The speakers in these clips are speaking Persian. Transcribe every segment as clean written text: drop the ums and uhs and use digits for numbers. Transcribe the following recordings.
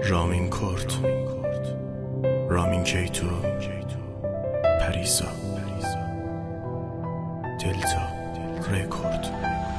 رامین کرد، رامین کیتو، پریسا، دلتا رکورد.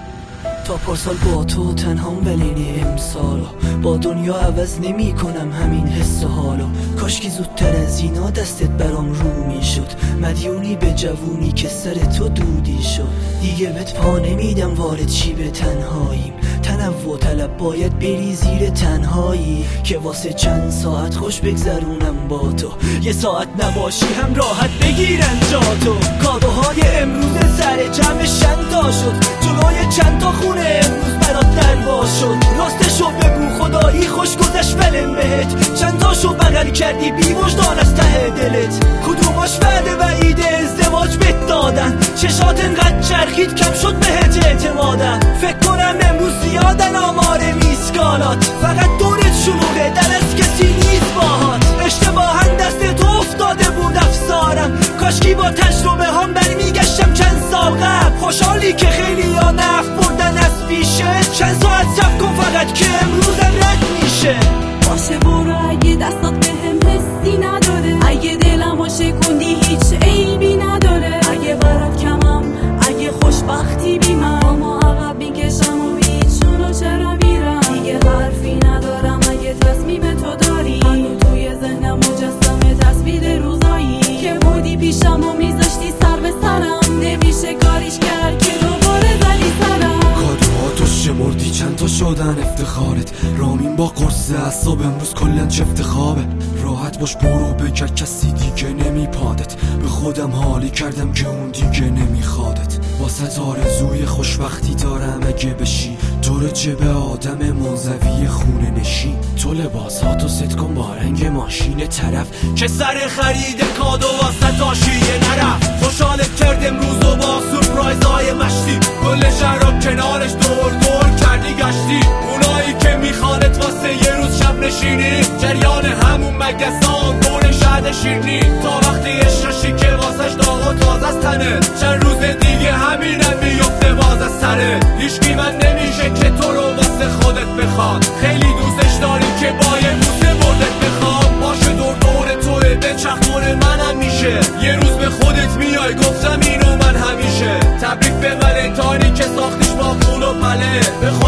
تا پارسال با تو تنهام ولی امسالو با دنیا عوض نمی کنم همین حس و حالو. کاشکی زودتر از اینا دستت برام رو می شد، مدیونی به جوونی که سر تو دودی شد. دیگه بهت پا نمیدم وارد چی به تنهاییم، تنوع طلب باید بری زیر تنهایی که واسه چند ساعت خوش بگذرونم با تو. یه ساعت نباشی هم راحت بگیرن جاتو. کادوهای امروز سر جمع شنتا شد، جلوی چند تا خونه امروز برات درواز شد. راستشو بگو خدایی خوش گذشت ولم بهت، چند تاشو بغل کردی بی وجدان از ته دلت. کدوماش وعده وعید ازدواج بهت دادن، چشات انقدر چرخید کم شد بهت اعتمادن. فکر کنم امروز زیادن آمار میسکالات، فقط دورت شلوغه در از کسی نیست باهات. اشتباهن دست تو افتاده بود افسارم، کاشکی با تجربه هم برمیگشتم چند سال قبل. خوشحالی که خیلی ها نفت بردن از پیشه، چند ساعت صبر کن فقط که امروزم رد میشه. باشه برو اگه دستات بهم حسی نداره، اگه دلمو شکوندی هیچ عیبی نداره. اگه برات کمم اگه خوشبختی بی من، اما عقب میکشم و هیچونو چرا میرم. دیگه حرفی ندارم اگه تصمیم تو داری، هنو توی ذهنم مجسمه تصویر روزایی که بودی پیشم و میذاشتی سر به سرم. نمیشه کاریش کرد که دوباره زدی سرم. کادوهاتو شمردی چند تا شدن افتخارت، رامین با قرص اعصاب امروز کلن چفت خوابه. راحت باش برو بگرد کسی دیگه نمیپادت، به خودم حالی کردم که اون دیگه نمیخوادت. واسه آرزوی خوشبختی دارم اگه بشی دور جبه آدم منزوی خونه نشین. تو لباساتو ست کن با رنگ ماشین طرف که سر خرید کادو واسه تاشیه نرفت. خوشحالت کرد امروز و با سورپرایزهای مشتی، کل شهر رو کنارش دور دور کردی گشتی. اونایی که میخوانت واسه یه روز شب نشینی، جریان همون مگسان دور شهر شیرنی. تا وقتی اشرشی که واسش داغ و تازه از تنه، چند روز دیگه همینم میفته باز از سره. هیچکی من نمیشه که تو رو واسه خودت بخواد، خیلی دوستش داری که با یه بوسه بردت بخواد. باشه دور دور توه بچرخ دور منم میشه، یه روز به خودت میای گفتم اینو من همیشه. تبریک به ولنتاینی که ساختیش با پول و پله.